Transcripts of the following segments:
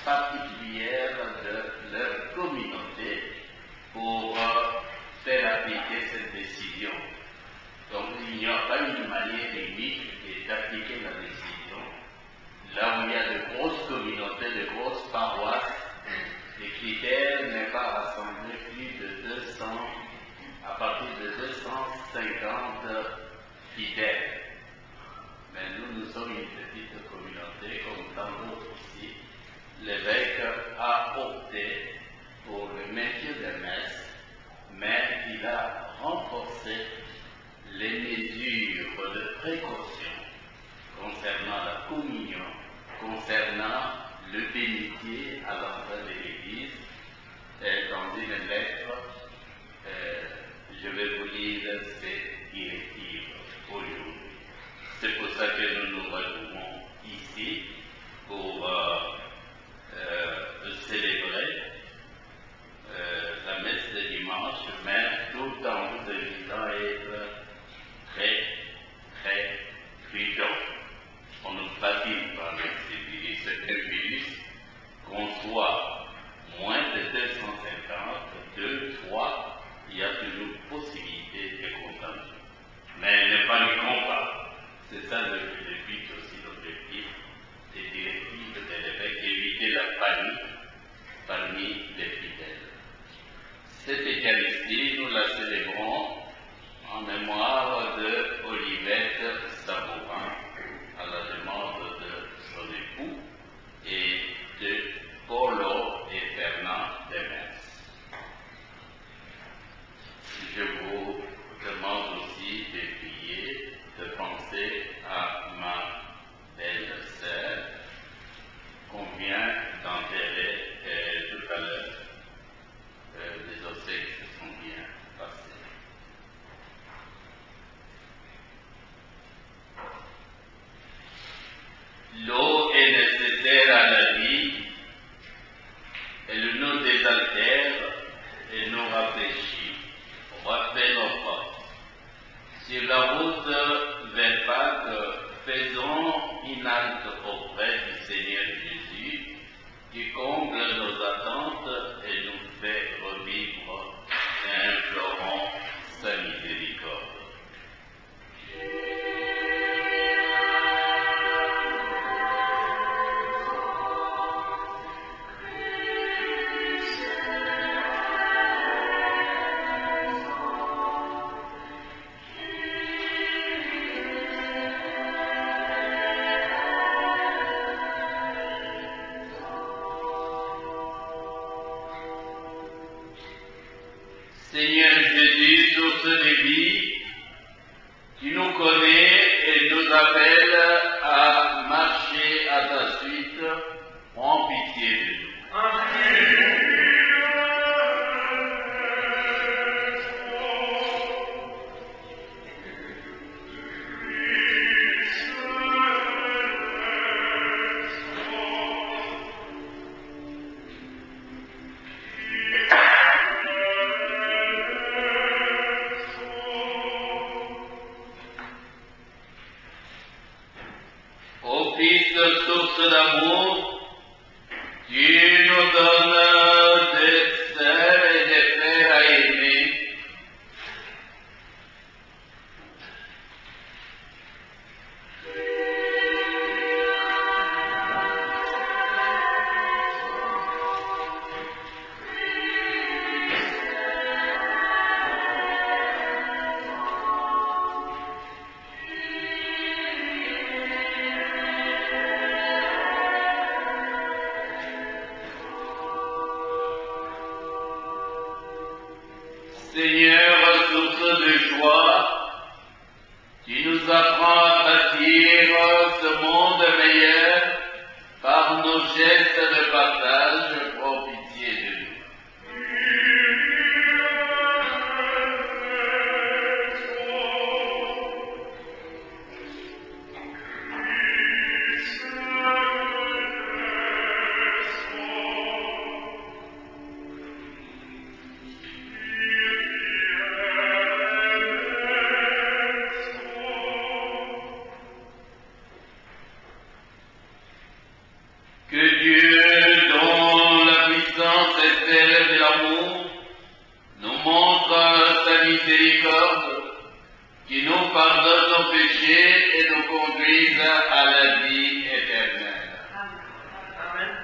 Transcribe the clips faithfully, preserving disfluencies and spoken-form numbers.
particulière de leur communauté pour euh, faire appliquer cette décision. Donc il n'y a pas une manière unique d'appliquer la décision. Là où il y a de grosses communautés, de grosses paroisses, les critères n'est pas rassembler plus de deux cents, à partir de deux cent cinquante fidèles. Mais nous, nous sommes une petite communauté, comme tant d'autres ici. L'évêque a opté pour le maintien des messes, mais il a renforcé les mesures de précaution concernant la communion, concernant le bénitier à l'entrée de l'Église. Et dans une lettre, euh, je vais vous lire ces directives aujourd'hui. C'est pour ça que nous nous retrouvons ici pour euh, euh, célébrer euh, la messe de dimanche, mais tout en vous invitant à être très, très prudent. On ne fatigue pas avec ce virus. C'est un virus qu'on soit moins de deux cent cinquante, deux, trois, il y a toujours possibilité de contaminer. Mais ne paniquons pas. C'est ça le, le but aussi, l'objectif des directives de l'évêque, éviter la panique parmi les fidèles. Cette Eucharistie, nous la célébrons en mémoire de Olivette Sabourin, à la demande de son époux, et de Paulo et Fernand Demers. Je vous demande aussi de prier, de penser à ma belle-sœur qu'on vient d'enterrer euh, tout à l'heure. Euh, les obsèques se sont bien passées. L'eau est nécessaire à la vie, elle nous désaltère et nous rafraîchit, refait nos forces. Sur la route vers Pâques, faisons une halte auprès du Seigneur Jésus, qui comble nos attentes et nous fait revivre et implorons sa miséricorde. Seigneur Jésus, source de vie, tu nous connais et nous appelles à marcher à ta suite, prends pitié de nous. Amen. Ô Fils, source d'amour, tu nous donnes des sœurs et des frères à aimer. Seigneur, source de joie, tu nous apprends à bâtir ce monde meilleur par nos gestes de partage, prends pitié de nous. Que Dieu qui nous pardonne nos péchés et nous conduise à la vie éternelle. Amen.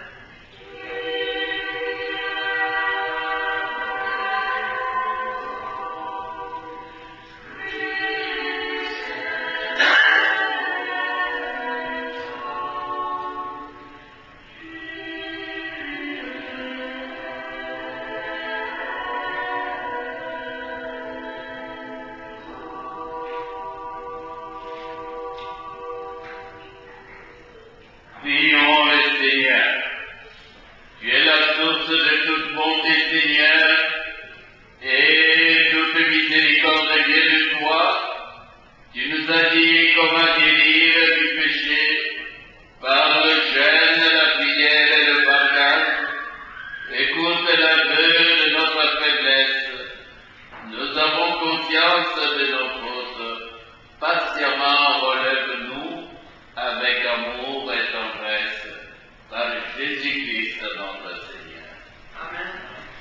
Prions le Seigneur. Tu es la source de toute bonté, Seigneur, et toute miséricorde vient de toi. Tu nous as dit comment guérir du péché par le jeûne, la prière et le pardon. Écoute l'aveu de notre faiblesse. Nous avons conscience de nos fautes. Patiemment relève-nous avec amour et tendresse par Jésus-Christ notre Seigneur. Amen.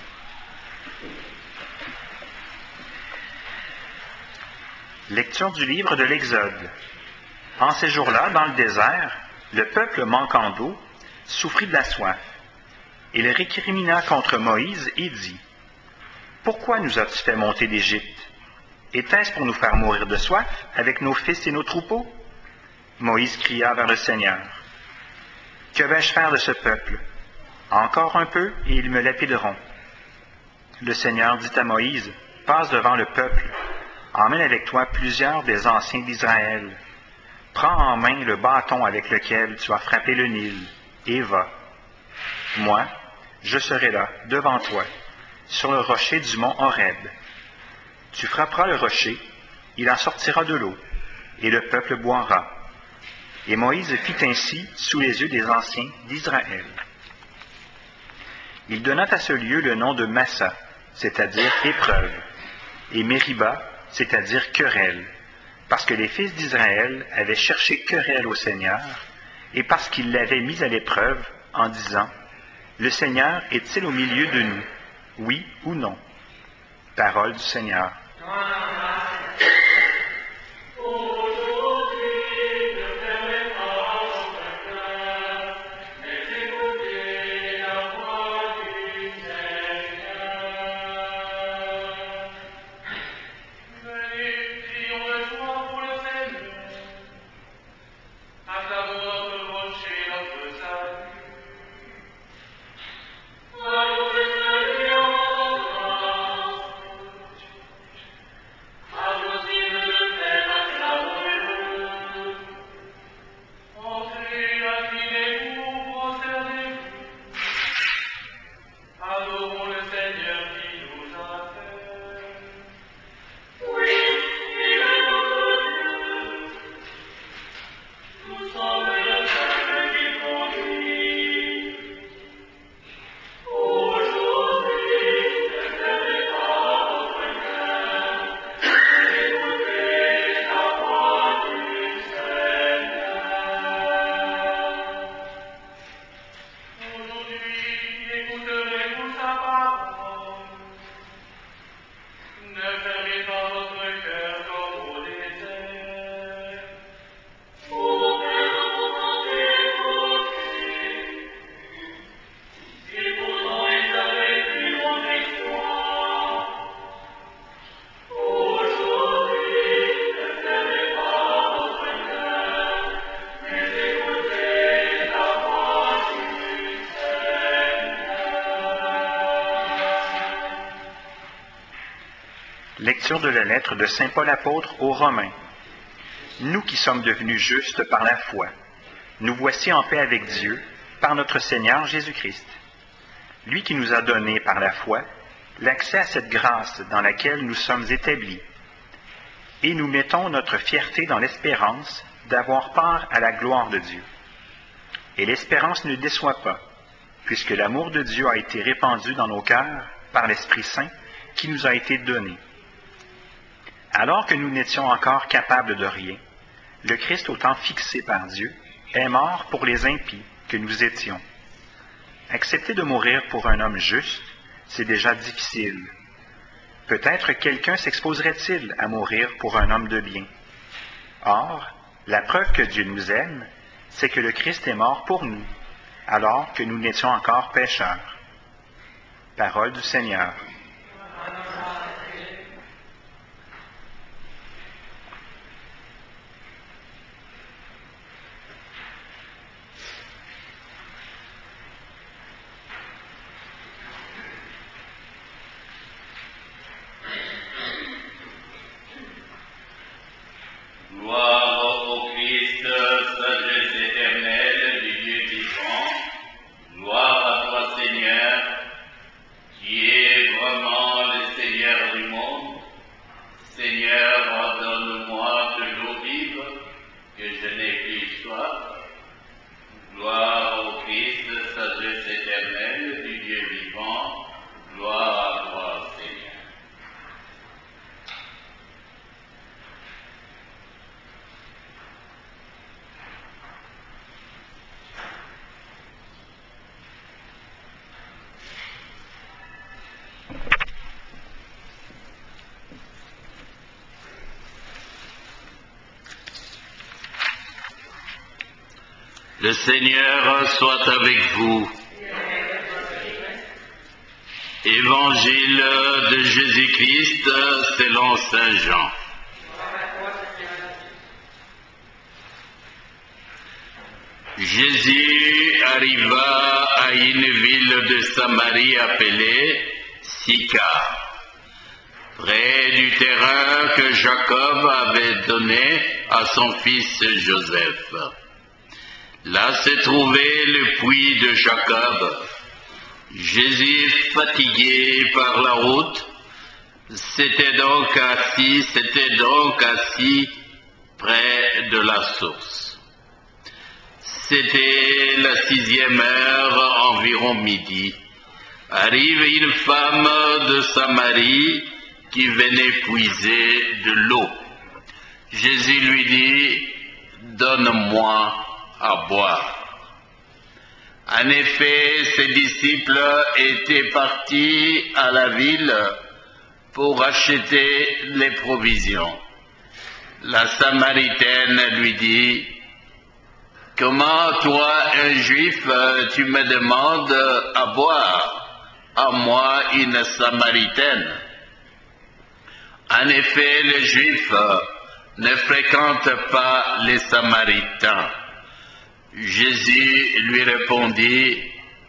Lecture du livre de l'Exode. En ces jours-là, dans le désert, le peuple manquant d'eau souffrit de la soif. Il récrimina contre Moïse et dit, « Pourquoi nous as-tu fait monter d'Égypte? Était-ce pour nous faire mourir de soif avec nos fils et nos troupeaux? » Moïse cria vers le Seigneur, « Que vais-je faire de ce peuple? Encore un peu et ils me lapideront. » Le Seigneur dit à Moïse, « Passe devant le peuple, emmène avec toi plusieurs des anciens d'Israël. Prends en main le bâton avec lequel tu as frappé le Nil, et va. Moi, je serai là, devant toi, sur le rocher du mont Horeb. Tu frapperas le rocher, il en sortira de l'eau, et le peuple boira. » Et Moïse fit ainsi sous les yeux des anciens d'Israël. Il donna à ce lieu le nom de Massa, c'est-à-dire épreuve, et Mériba, c'est-à-dire querelle, parce que les fils d'Israël avaient cherché querelle au Seigneur, et parce qu'ils l'avaient mis à l'épreuve en disant, « Le Seigneur est-il au milieu de nous, oui ou non? » Parole du Seigneur. Lecture de la lettre de saint Paul apôtre aux Romains. Nous qui sommes devenus justes par la foi, nous voici en paix avec Dieu par notre Seigneur Jésus-Christ. Lui qui nous a donné par la foi l'accès à cette grâce dans laquelle nous sommes établis. Et nous mettons notre fierté dans l'espérance d'avoir part à la gloire de Dieu. Et l'espérance ne déçoit pas, puisque l'amour de Dieu a été répandu dans nos cœurs par l'Esprit Saint qui nous a été donné. Alors que nous n'étions encore capables de rien, le Christ, au temps fixé par Dieu, est mort pour les impies que nous étions. Accepter de mourir pour un homme juste, c'est déjà difficile. peut-être quelqu'un s'exposerait-il à mourir pour un homme de bien. Or, la preuve que Dieu nous aime, c'est que le Christ est mort pour nous, alors que nous n'étions encore pécheurs. Parole du Seigneur. Gloire au Christ, sagesse éternelle du Dieu vivant. Gloire à toi, Seigneur, qui es vraiment le Seigneur du monde. Seigneur, donne-moi de l'eau vive, que je n'ai plus soif. Gloire au Christ, sagesse éternelle du Dieu vivant. Gloire à toi, Seigneur. Le Seigneur soit avec vous. Évangile de Jésus-Christ selon saint Jean. Jésus arriva à une ville de Samarie appelée Sychar, près du terrain que Jacob avait donné à son fils Joseph. Là se trouvait le puits de Jacob. Jésus, fatigué par la route, s'était donc assis, s'était donc assis près de la source. C'était la sixième heure, environ midi. Arrive une femme de Samarie qui venait puiser de l'eau. Jésus lui dit, « Donne-moi à boire. » En effet, ses disciples étaient partis à la ville pour acheter les provisions. La Samaritaine lui dit, « Comment toi, un juif, tu me demandes à boire, à moi, une Samaritaine ?» En effet, les Juifs ne fréquentent pas les Samaritains. Jésus lui répondit,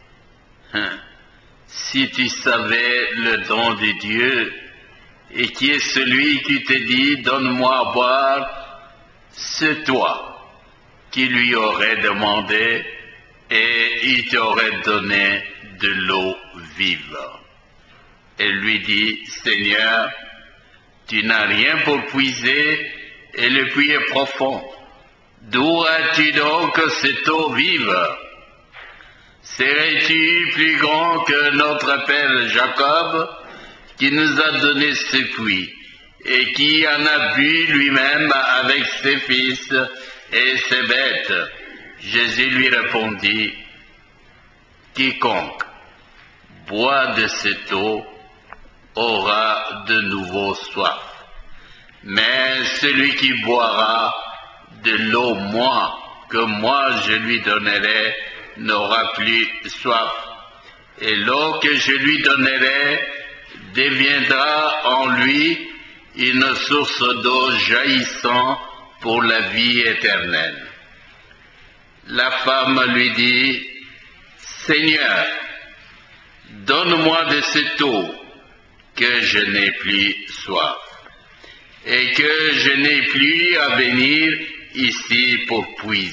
« Si tu savais le don de Dieu, et qui est celui qui te dit, donne-moi à boire, c'est toi qui lui aurais demandé, et il t'aurait donné de l'eau vive. » Elle lui dit, « Seigneur, tu n'as rien pour puiser, et le puits est profond. D'où as-tu donc cette eau vive? Serais-tu plus grand que notre père Jacob, qui nous a donné ce puits, et qui en a bu lui-même avec ses fils et ses bêtes? » Jésus lui répondit, « Quiconque boit de cette eau aura de nouveau soif. Mais celui qui boira de l'eau moi, que moi je lui donnerai, n'aura plus soif. Et l'eau que je lui donnerai deviendra en lui une source d'eau jaillissant pour la vie éternelle. » La femme lui dit, « Seigneur, donne-moi de cette eau, que je n'ai plus soif, et que je n'ai plus à venir ici pour puiser. »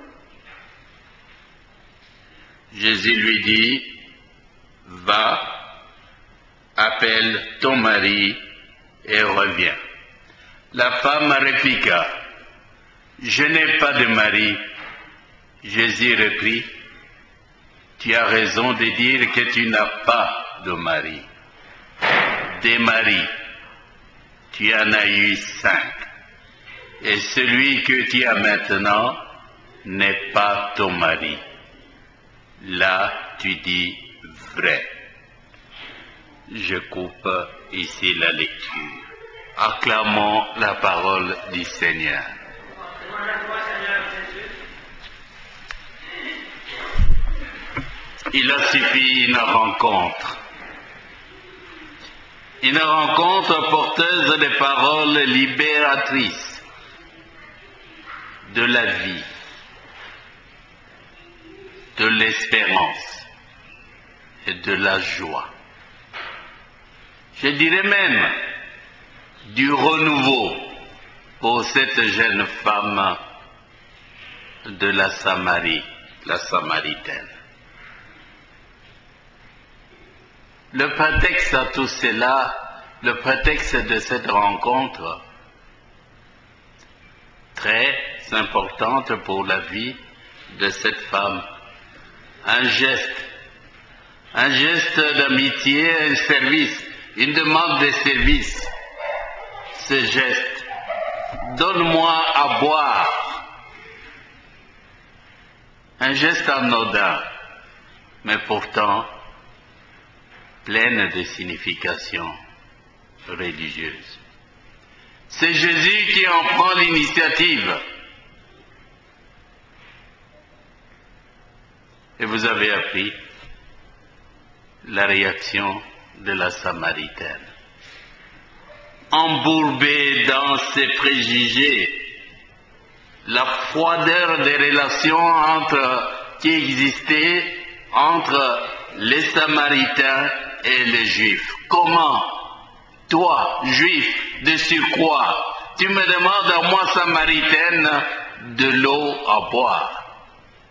Jésus lui dit, « Va, appelle ton mari et reviens. » La femme répliqua, « Je n'ai pas de mari. » Jésus reprit, « Tu as raison de dire que tu n'as pas de mari. Des maris, tu en as eu cinq, et celui que tu as maintenant n'est pas ton mari. Là, tu dis vrai. » Je coupe ici la lecture. Acclamons la parole du Seigneur. Demande à toi, Seigneur Jésus. Il a suffi une rencontre. Une rencontre porteuse de paroles libératrices de la vie, de l'espérance et de la joie. Je dirais même du renouveau pour cette jeune femme de la Samarie, la Samaritaine. Le prétexte à tout cela, le prétexte de cette rencontre, très importante pour la vie de cette femme, un geste, un geste d'amitié, un service, une demande de service. Ce geste, donne-moi à boire. Un geste anodin, mais pourtant pleine de signification religieuse. C'est Jésus qui en prend l'initiative. Et vous avez appris la réaction de la Samaritaine. Embourbée dans ses préjugés, la froideur des relations entre, qui existaient entre les Samaritains et les Juifs. Comment, toi, Juif de surcroît, tu me demandes à moi, Samaritaine, de l'eau à boire?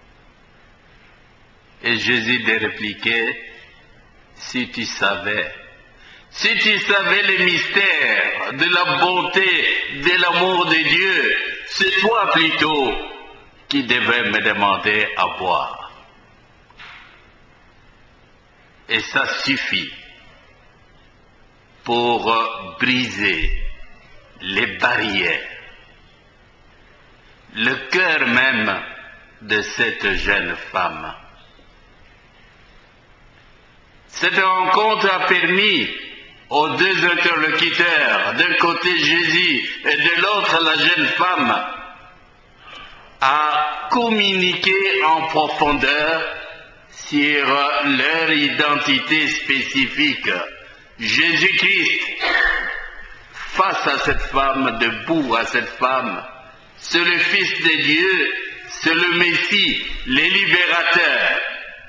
Et Jésus de répliquer, si tu savais, si tu savais les mystères de la bonté, de l'amour de Dieu, c'est toi plutôt qui devais me demander à boire. Et ça suffit pour briser les barrières, le cœur même de cette jeune femme. Cette rencontre a permis aux deux interlocuteurs, d'un côté Jésus et de l'autre la jeune femme, à communiquer en profondeur sur leur identité spécifique. Jésus-Christ, face à cette femme, debout à cette femme, c'est le Fils de Dieu, c'est le Messie, le libérateur,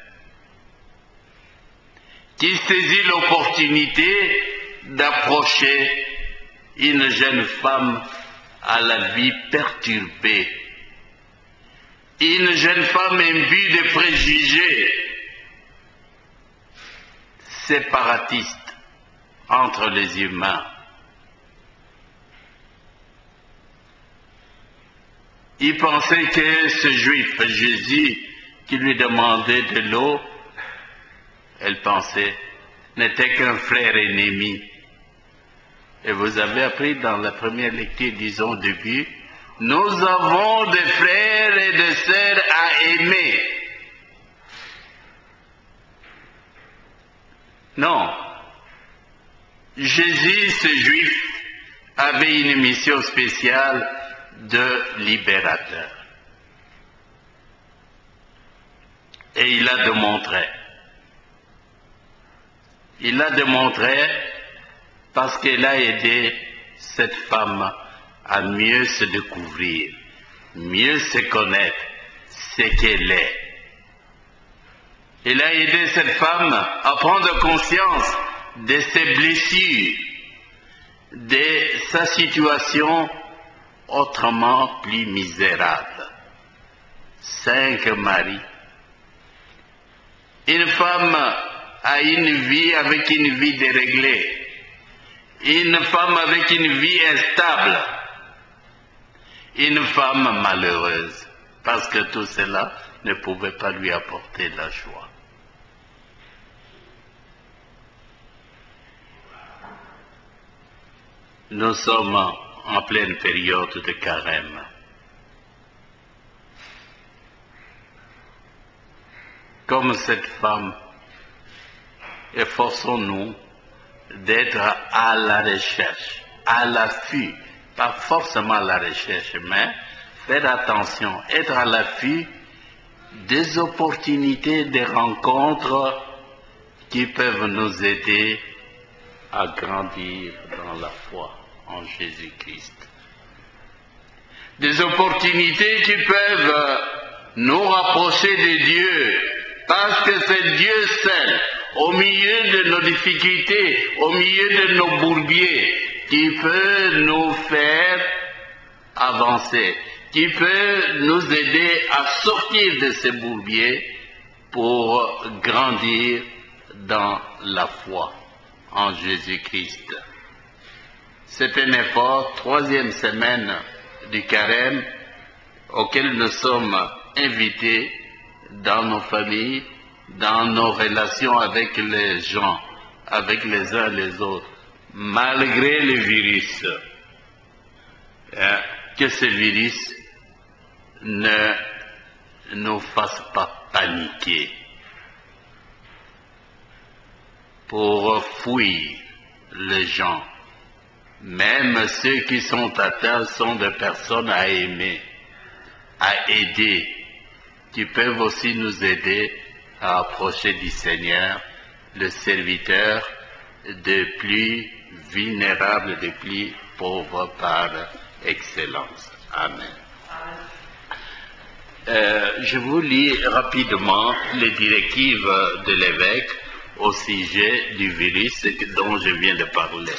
qui saisit l'opportunité d'approcher une jeune femme à la vie perturbée, une jeune femme imbue de préjugés, séparatiste entre les humains. Il pensait que ce juif, Jésus, qui lui demandait de l'eau, elle pensait, n'était qu'un frère ennemi. Et vous avez appris dans la première lecture, disons au début, nous avons des frères et des sœurs à aimer. Non. Jésus, ce juif, avait une mission spéciale de libérateur. Et il a démontré. Il l'a démontré parce qu'il a aidé cette femme à mieux se découvrir, mieux se connaître, ce qu'elle est. Il a aidé cette femme à prendre conscience de ses blessures, de sa situation autrement plus misérable. Cinq maris. Une femme a une vie avec une vie déréglée. Une femme avec une vie instable. Une femme malheureuse. Parce que tout cela ne pouvait pas lui apporter la joie. Nous sommes en pleine période de carême. Comme cette femme, efforçons-nous d'être à la recherche, à l'affût, pas forcément à la recherche, mais faire attention, être à l'affût des opportunités, des rencontres qui peuvent nous aider à grandir dans la foi en Jésus-Christ. Des opportunités qui peuvent nous rapprocher de Dieu, parce que c'est Dieu seul, au milieu de nos difficultés, au milieu de nos bourbiers, qui peut nous faire avancer, qui peut nous aider à sortir de ces bourbiers pour grandir dans la foi en Jésus-Christ. C'est un effort, troisième semaine du carême, auquel nous sommes invités dans nos familles, dans nos relations avec les gens, avec les uns et les autres, malgré le virus. Que ce virus ne nous fasse pas paniquer. Pour fuir les gens, même ceux qui sont atteints sont des personnes à aimer, à aider, qui peuvent aussi nous aider à approcher du Seigneur, le serviteur des plus vulnérables, des plus pauvres par excellence. Amen. Euh, je vous lis rapidement les directives de l'évêque au sujet du virus dont je viens de parler.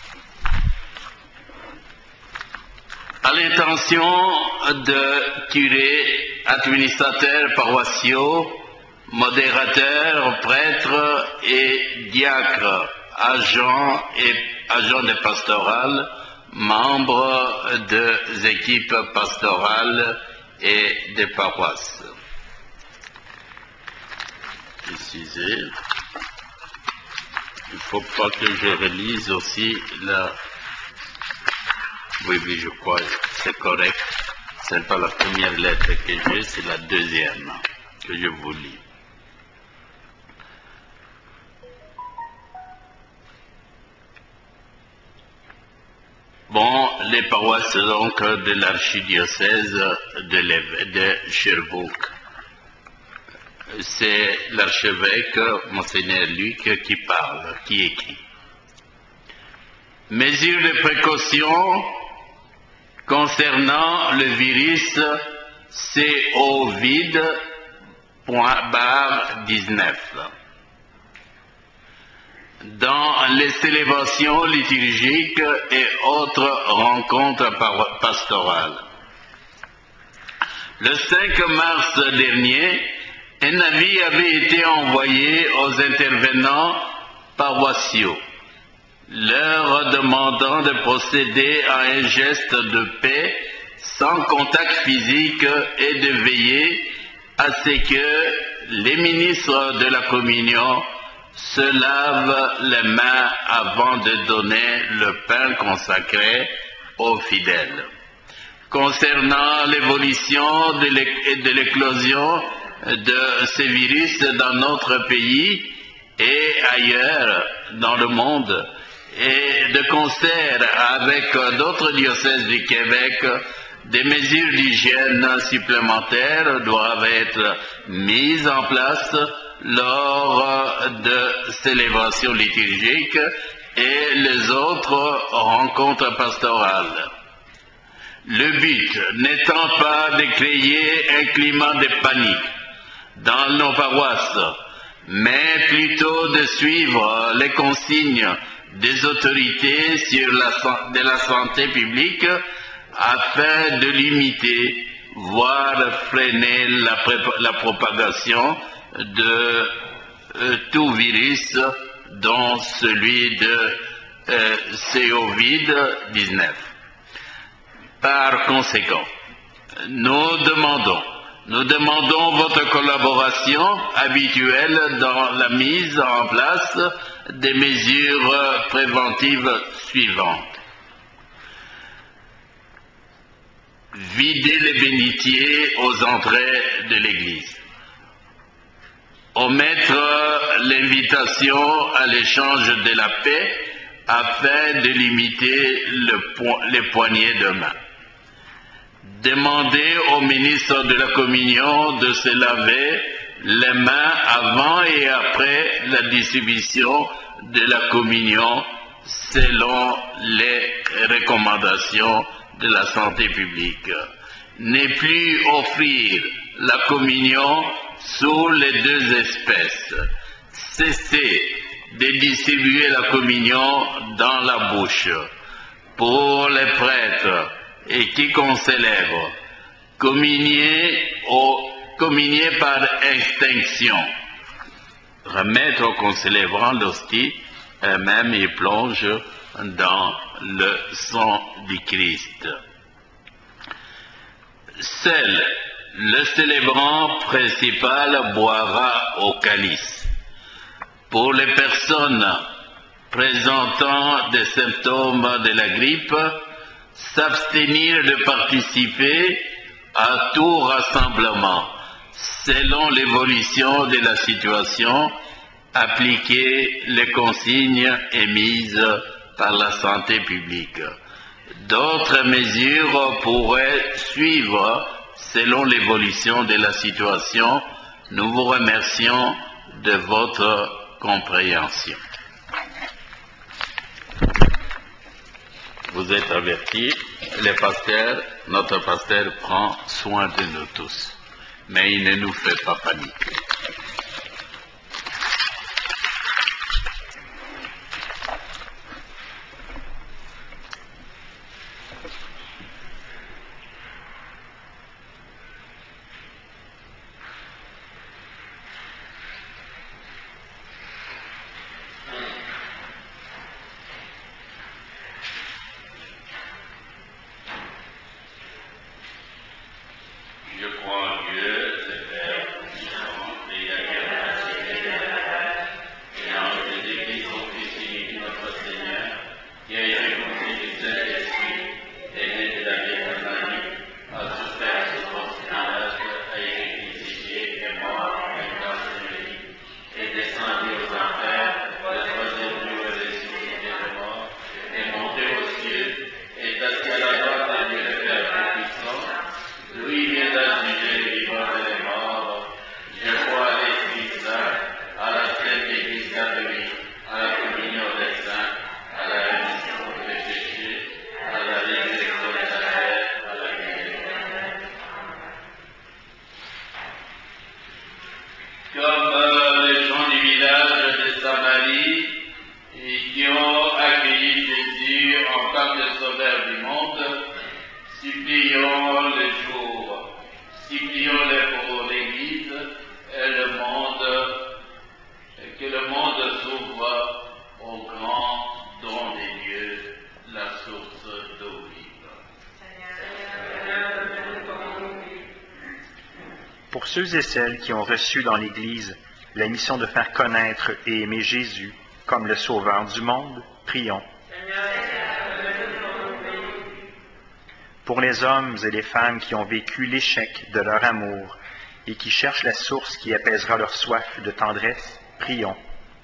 À l'intention de curés, administrateurs paroissiaux, modérateurs, prêtres et diacres, agents et agents de pastoral, membres des équipes pastorales et des paroisses. Excusez, il ne faut pas que je relise aussi la... Oui, oui, je crois, c'est correct. Ce n'est pas la première lettre que j'ai, c'est la deuxième que je vous lis. Bon, les paroisses donc de l'archidiocèse de, de Sherbrooke. C'est l'archevêque, Monseigneur Luc, qui parle, qui écrit. Mesures de précaution concernant le virus COVID dix-neuf. Dans les célébrations liturgiques et autres rencontres pastorales. Le cinq mars dernier, un avis avait été envoyé aux intervenants paroissiaux, leur demandant de procéder à un geste de paix sans contact physique et de veiller à ce que les ministres de la communion se lavent les mains avant de donner le pain consacré aux fidèles. Concernant l'évolution de l'éclosion de ces virus dans notre pays et ailleurs dans le monde, et de concert avec d'autres diocèses du Québec, des mesures d'hygiène supplémentaires doivent être mises en place lors de célébrations liturgiques et les autres rencontres pastorales. Le but n'étant pas de créer un climat de panique dans nos paroisses, mais plutôt de suivre les consignes des autorités sur la, de la santé publique afin de limiter, voire freiner la, la propagation de euh, tout virus, dont celui de euh, COVID dix-neuf. Par conséquent, nous demandons, nous demandons votre collaboration habituelle dans la mise en place des mesures préventives suivantes. Vider les bénitiers aux entrées de l'église. omettre l'invitation à l'échange de la paix afin de limiter le po les poignées de main. Demander au ministre de la Communion de se laver les mains avant et après la distribution de la communion selon les recommandations de la santé publique. Ne plus offrir la communion sous les deux espèces. Cesser de distribuer la communion dans la bouche. Pour les prêtres et quiconque célèbre, communier, au, communier par extinction. Remettre au concélébrant l'hostie, et même il plonge dans le sang du Christ. Seul le célébrant principal boira au calice. Pour les personnes présentant des symptômes de la grippe, s'abstenir de participer à tout rassemblement, selon l'évolution de la situation, appliquer les consignes émises par la santé publique. D'autres mesures pourraient suivre selon l'évolution de la situation. Nous vous remercions de votre compréhension. Vous êtes avertis, le pasteur, notre pasteur prend soin de nous tous, mais il ne nous fait pas paniquer. Pour ceux et celles qui ont reçu dans l'Église la mission de faire connaître et aimer Jésus comme le Sauveur du monde, prions. Pour les hommes et les femmes qui ont vécu l'échec de leur amour et qui cherchent la source qui apaisera leur soif de tendresse, prions.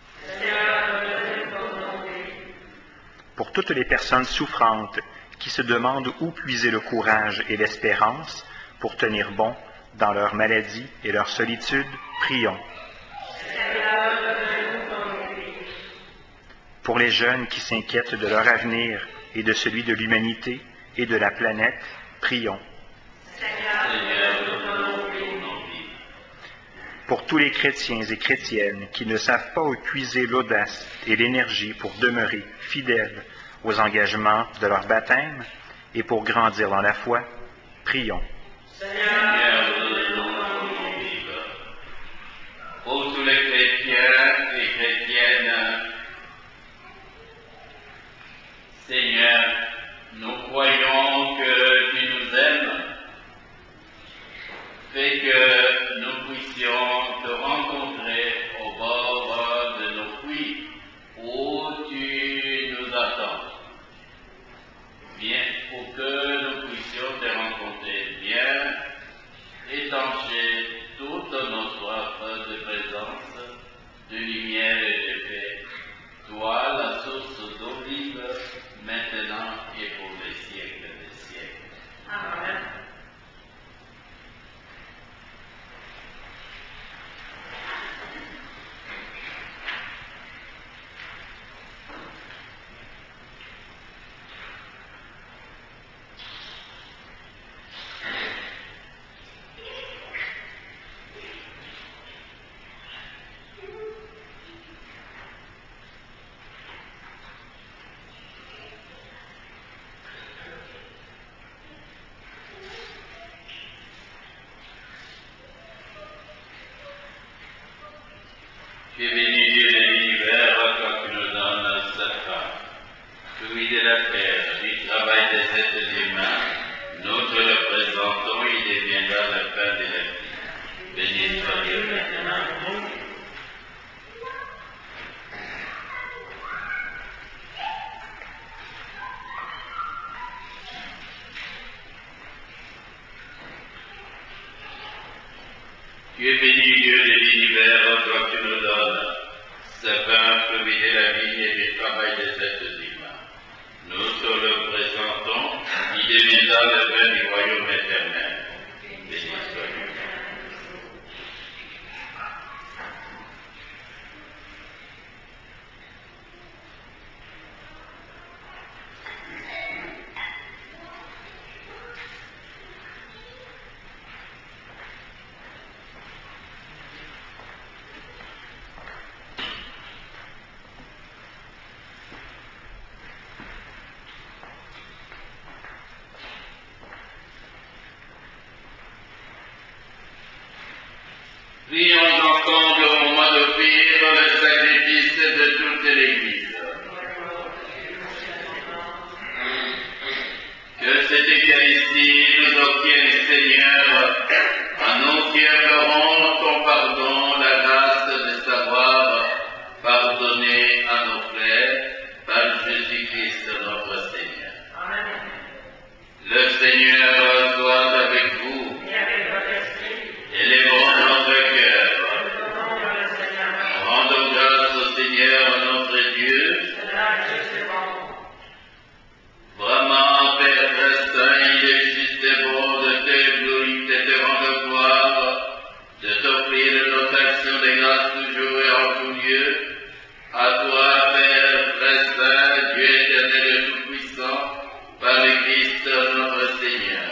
Pour toutes les personnes souffrantes qui se demandent où puiser le courage et l'espérance pour tenir bon dans leur maladie et leur solitude, prions. Pour les jeunes qui s'inquiètent de leur avenir et de celui de l'humanité et de la planète, prions. Pour tous les chrétiens et chrétiennes qui ne savent pas où puiser l'audace et l'énergie pour demeurer fidèles aux engagements de leur baptême et pour grandir dans la foi, prions. Pour tous les chrétiens et chrétiennes, Seigneur, nous croyons que tu nous aimes, fais que nous puissions te rencontrer au bord de nos puits où tu nous attends. Bien, pour que nous puissions te rencontrer bien, étancher toutes nos soifs de présence Tu es béni, Dieu de l'univers, toi qui nous donnes cette femme. Fruit de la terre, du travail des êtres humains, nous te le présentons, il deviendra la fin de la vie. Béni soit Dieu maintenant. Tu es béni, Dieu de l'univers, toi qui nous donnes ce pain, fruit de la vie et du travail des êtres humains. Nous te le présentons, il deviendra le pain du royaume éternel. Béni soit Dieu. Prions ensemble au moment d'offrir le sacrifice de toute l'Église. Que cette Eucharistie nous obtienne, Seigneur, à nous qui implorons ton pardon, la grâce de savoir pardonner à nos frères par Jésus-Christ notre Seigneur. Amen. Le Seigneur soit avec vous. Et avec votre esprit. Élevons notre cœur. Au nom du Seigneur. Rendons grâce au Seigneur notre Dieu. Cela est juste et bon. Vraiment, Père Saint, il est juste et bon de te glorifier, de te rendre gloire, de t'offrir notre action de grâce toujours et en tout lieu. À toi, Père très Saint, Dieu éternel et tout-puissant, par le Christ notre Seigneur.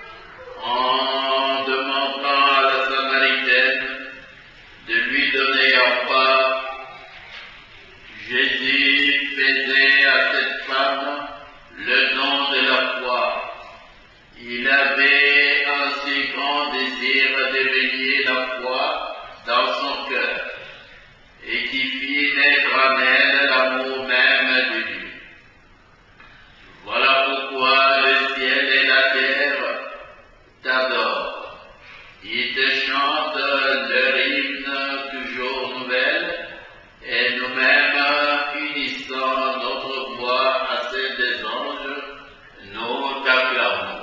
En demandant à la Samaritaine de lui donner en part, Jésus faisait à cette femme le don de la foi. Il avait un si grand désir d'éveiller la foi dans son cœur et qui fit naître en elle l'amour même de Dieu. Voilà pourquoi le ciel et la terre t'adorent. Ils te chantent leur hymne toujours nouvelle et nous-mêmes unissant notre voix à celle des anges, nous t'acclamons.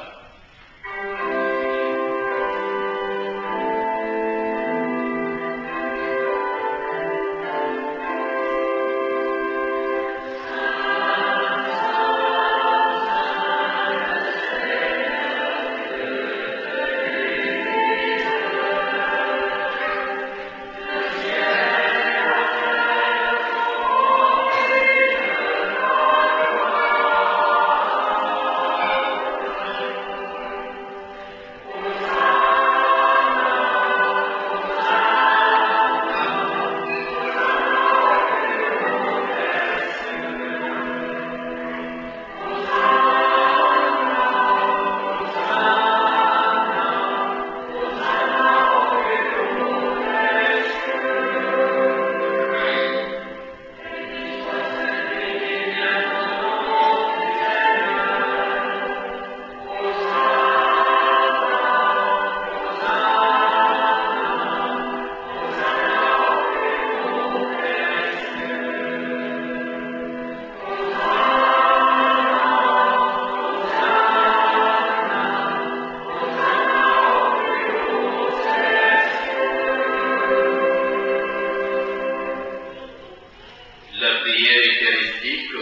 La prière eucharistique.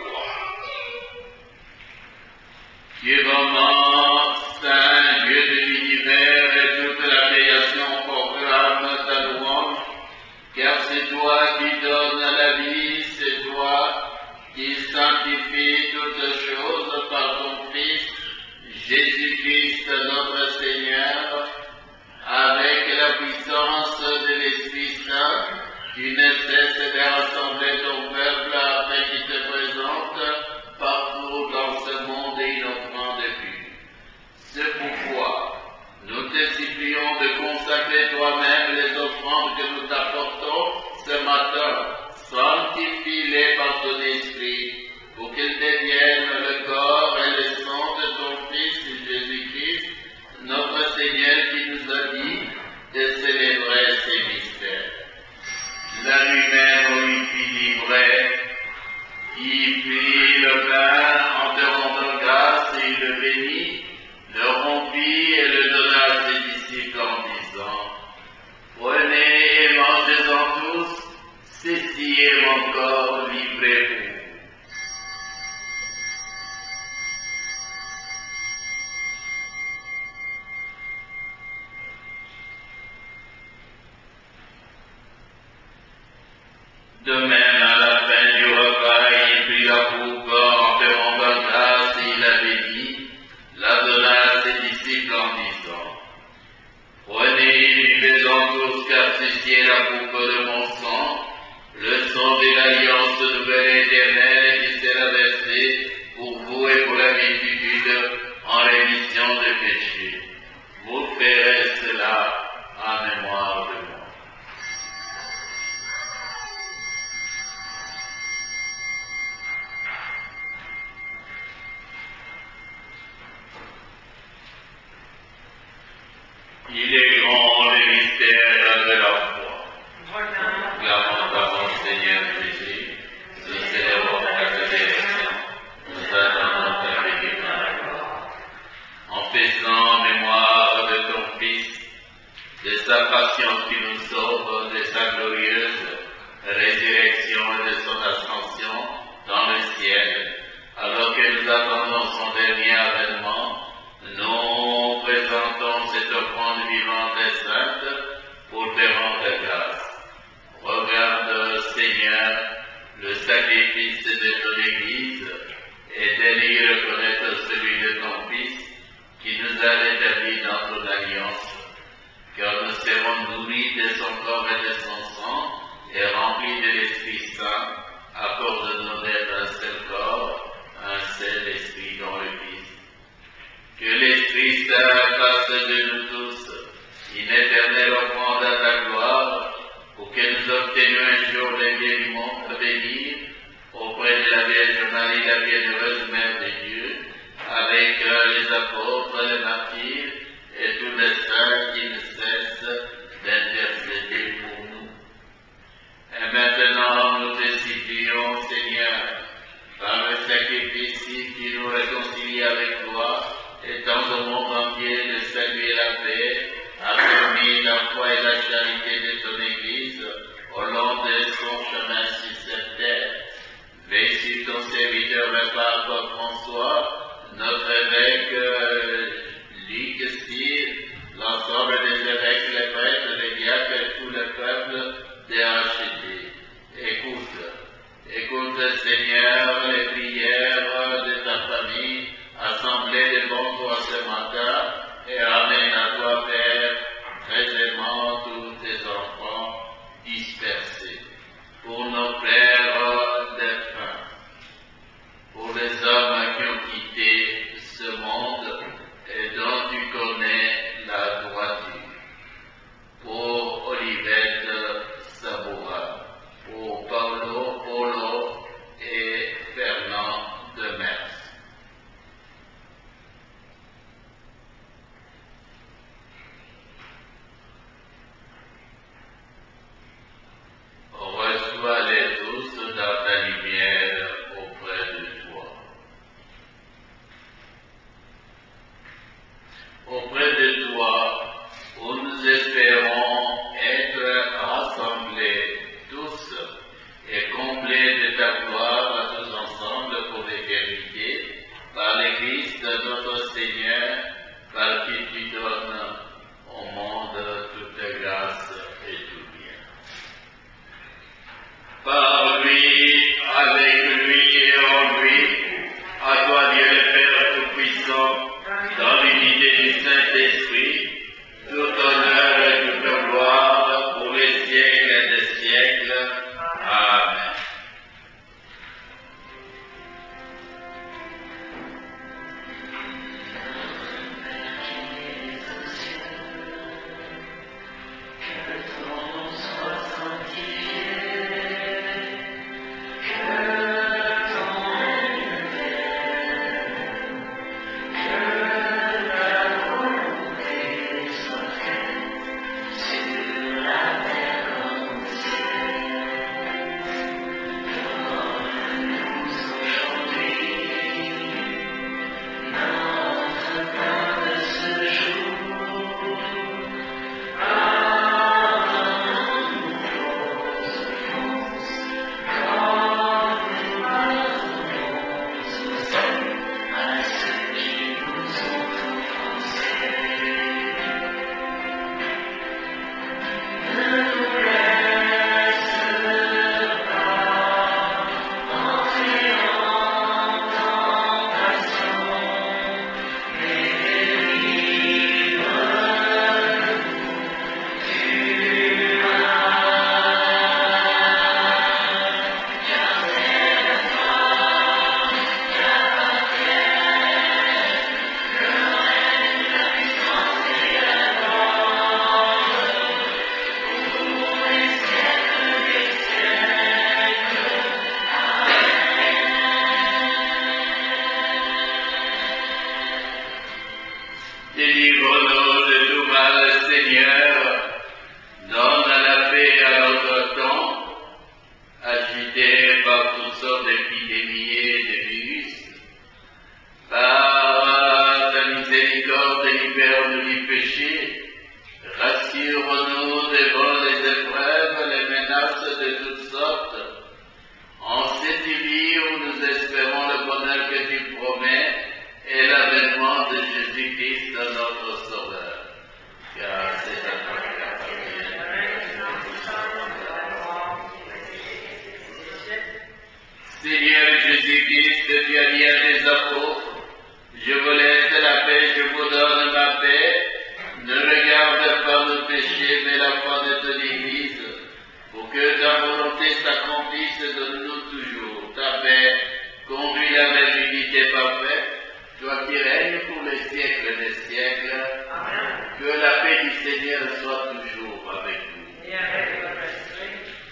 Dieu vraiment saint, Dieu de l'univers et toute la création proclame ta louange, car c'est toi qui donnes la vie, c'est toi qui sanctifies toutes choses par ton Fils, Jésus-Christ notre Seigneur, avec la puissance de l'Esprit Saint, tu ne cesses de rassembler ton peuple afin qu'il te présente partout dans ce monde et une offrande de but. C'est pourquoi nous te supplions de consacrer toi-même les offrandes que nous t'apportons ce matin Il est grand le mystère de la foi. Voilà. Clamons d'avant Seigneur Jésus, nous célébrons ta résurrection, nous attendons ta venue dans la gloire. En faisant mémoire de ton Fils, de sa passion qui nous sauve, de sa glorieuse résurrection et de son ascension dans le ciel, alors que nous attendons son dernier avènement, nous présentons cette offrande vivante et sainte pour te rendre grâce. Regarde, Seigneur, le sacrifice de ton Église et daigne reconnaître celui de ton Fils qui nous a rétablis dans ton alliance, car nous serons nourris de son corps et de son sang et remplis de l'Esprit Saint, accorde-nous d'être un seul corps, un seul esprit dans le Christ. Que l'Esprit Saint fasse de nous tous une éternelle offrande à ta gloire, pour que nous obtenions un jour les biens du monde à venir auprès de la Vierge Marie, la bienheureuse Mère de Dieu, avec euh, les apôtres, les martyrs et tous les saints qui ne cessent d'intercéder pour nous. Et maintenant, nous te supplions, Seigneur, par le sacrifice qui nous réconcilie avec toi, étends au monde entier le salut et la paix, affermis la foi et la charité de ton Église au long de son chemin sur cette terre. Veille sur ton serviteur, le pape François, notre évêque euh, Luc Cyr, l'ensemble des évêques, les prêtres, les diacres et tout le peuple déracheté. Écoute, écoute, Seigneur, les prières de ta famille, assemblée de bon toi ce matin, et ramène à toi, Père, très aimant tous tes enfants dispersés. Pour nos frères défunts, pour les hommes qui ont quitté ce monde et dont tu connais la droiture, pour Olivette Saboura, pour Paulo, Polo et Fernand Demers. Reçois-les tous dans ta lumière auprès de toi. Auprès de toi, où nous espérons être rassemblés tous et comblés de ta gloire à tous ensemble pour l'éternité, par l'Église de notre Seigneur, par qui tu donnes au monde toute grâce et tout bien. Par lui, avec lui et en lui, à toi Dieu le Père Tout-Puissant, dans l'unité du Saint-Esprit, tout honneur et toute gloire pour les siècles des siècles. Amen. Que Délivre-nous de tout mal, Seigneur. Donne la paix à notre temps, agité par toutes sortes d'épidémies et de virus. Par ta miséricorde, libère-nous du péché. Rassure-nous devant les épreuves, les menaces de toutes sortes. En cette vie où nous espérons le bonheur que tu promets et l'avènement de Jésus-Christ, notre Sauveur. Car c'est à toi qu'appartient. Seigneur Jésus-Christ, tu as dit à tes apôtres, je vous laisse la paix, je vous donne ma paix. Ne regarde pas nos péchés, mais la foi de ton Église, pour que ta volonté s'accomplisse de nous toujours. Ta paix conduit la même unité parfaite, toi qui règnes pour les siècles des siècles. Amen. Que la paix du Seigneur soit toujours avec nous. Et avec votre esprit.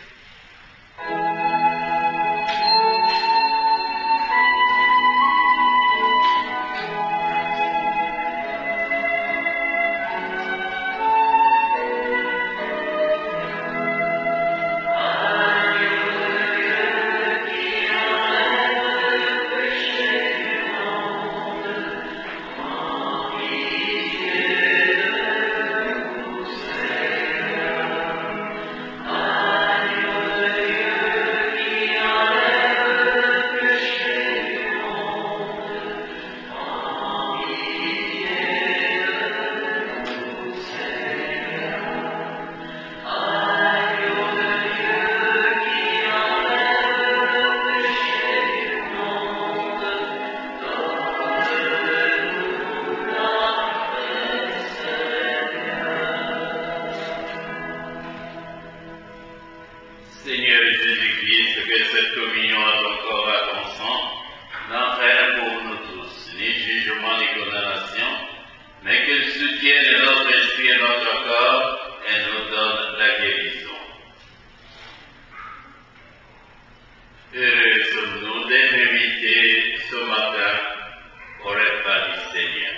Seigneur Jésus-Christ, que cette communion à ton corps, à ton sang, n'entraîne pour nous tous ni jugement ni condamnation, mais qu'elle soutienne notre esprit et notre corps et nous donne la guérison. Heureux sommes-nous d'être invités ce matin au repas du Seigneur.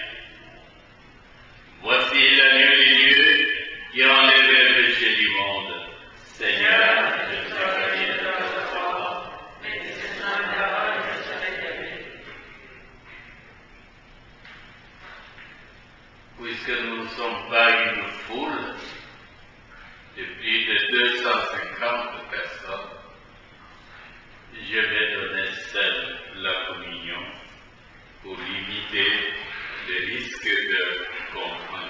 Voici l'agneau des dieux qui enlève le péché du monde. Seigneur, je te prie de recevoir, mais que ce soit une parole que je serai guéri. Puisque nous ne sommes pas une foule de plus de deux cent cinquante personnes, je vais donner seul la communion pour limiter le risque de confusion.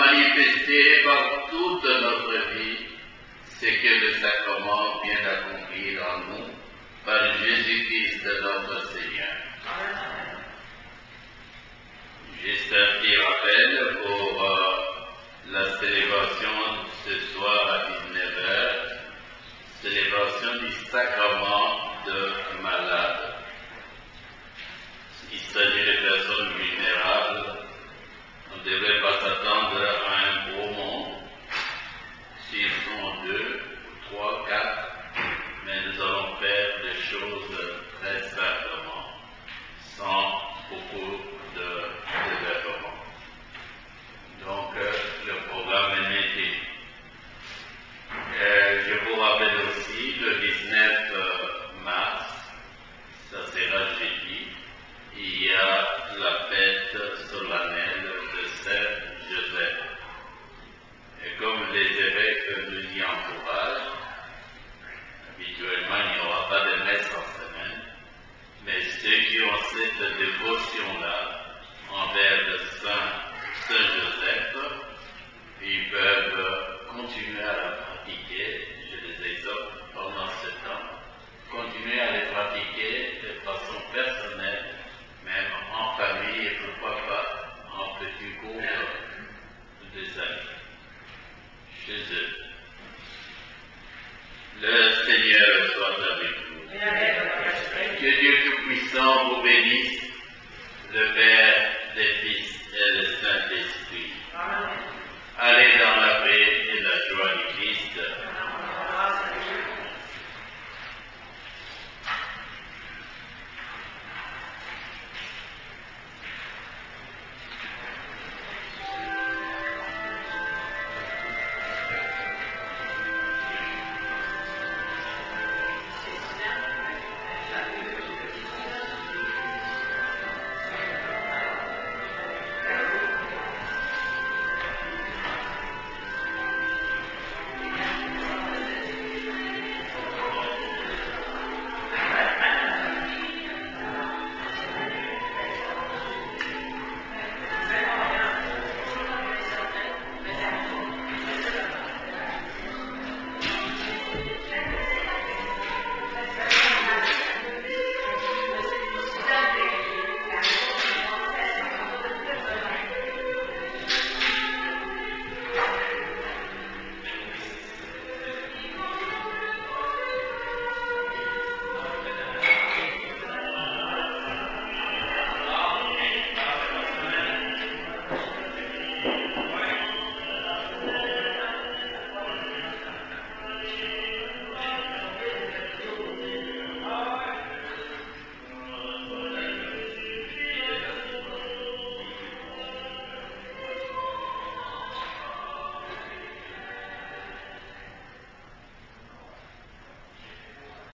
manifester par toute notre vie ce que le sacrement vient d'accomplir en nous par Jésus-Christ notre Seigneur. Juste un petit rappel pour euh, la célébration ce soir à dix-neuf heures, célébration du sacrement de malade. Il s'agit de personnes vulnérables. On ne devrait pas s'attendre à un beau monde. S'ils sont deux, trois, quatre, mais nous allons faire des choses très simplement, sans beaucoup de développement. Donc, euh, le programme est métier. Euh, je vous rappelle aussi, le dix-neuf mars, ça sera jeudi, il y a la fête solennelle de Saint-Joseph. Et comme les évêques nous y encouragent, habituellement il n'y aura pas de messe en semaine, mais ceux qui ont cette dévotion-là envers le Saint Saint-Joseph, ils peuvent continuer à la pratiquer, je les exhorte pendant ce temps, continuer à les pratiquer de façon personnelle, même en famille et pourquoi pas en petit groupe des amis, chez eux. Le Seigneur soit